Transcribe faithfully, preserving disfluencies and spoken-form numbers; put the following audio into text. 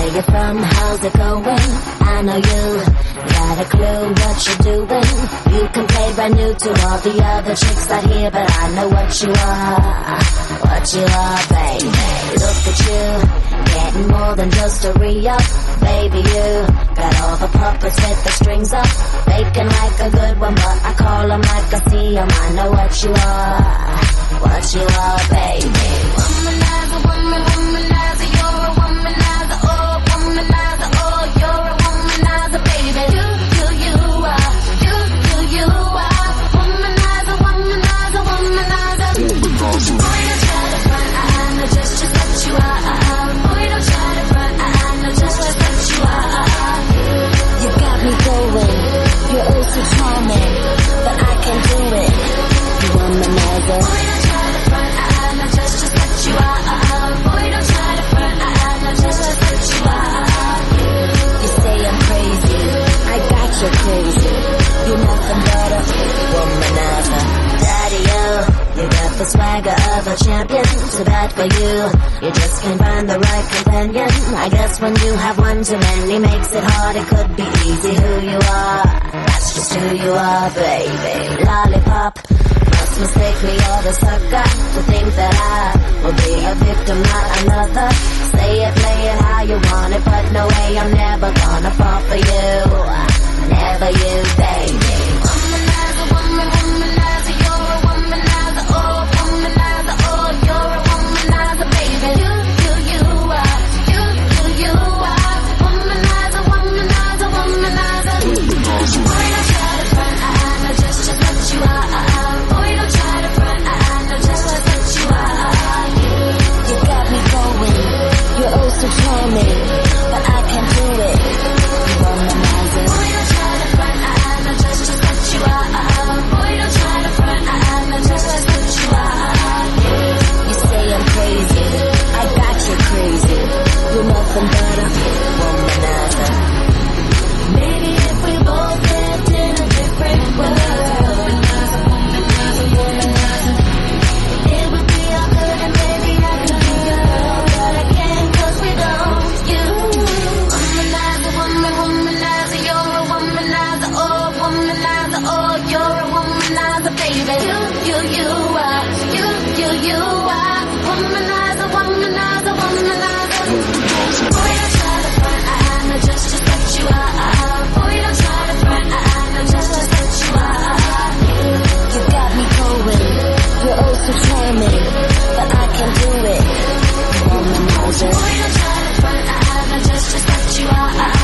you from? How's it going? I know you got a clue what you're doing. You can play brand new to all the other chicks out here, but I know what you are, what you are, baby. Look at you, getting more than just a re-up. Baby, you got all the puppets with the strings up, faking like a good one, but I call them like I see them. I know what you are, what you are, baby. Womanizer, woman, womanizer, you're a womanizer, oh, womanizer, oh, you're a womanizer, baby. You, you, you are, you, you, you are, womanizer, womanizer, womanizer. Boy, don't try to front, I know just, just what you are. Boy, don't try to front, I know just, just what you are. You got me going, you're oh so charming, but I can't do it, you womanizer. Boy, don't try to front, I know just, just what you are. Boy, don't try to front, I know just, just what you are. You say I'm crazy, I got you crazy, you're nothing but a womanizer. Daddy-o, you got the swagger of a champion, too bad for you, you just can't find the right companion. I guess when you have one too many makes it hard, it could be easy who you are, that's just who you are, baby. Lollipop, must mistake me or the sucker to think that I will be a victim, not another. Say it, play it how you want it, but no way, I'm never gonna fall for you, never you, baby. Womanizer, woman, womanizer, you're a womanizer, oh, womanizer, oh, you're a womanizer, baby. You, you, you are, you, you, you are, womanizer, womanizer, womanizer. Boy, don't try to front, I know just, just what you are. Boy, don't try to front, I know just, just what you are. You got me going, you're oh so charming, but I can't do it, you womanizer. Boy, don't try to front, I know just, just what you are. Boy, don't try to front, I know just, just what you are. You say I'm crazy, I got you crazy, you're nothing but a womanizer. Maybe if we both lived in a different world, it would be all good and maybe I could be your girl, but I can't 'cause we don't. You, womanizer, woman, womanizer, you're a womanizer, oh, womanizer, oh, you're a womanizer, baby. You, you, you are, you, you, you are, womanizer, womanizer, womanizer. Boy, don't try to front, I know just, just what you are. Boy, don't try to front, I know just, just what you are. You got me going, you're oh so charming, but I can't do it, womanizer. Boy, don't try to front, I know just, just what you are.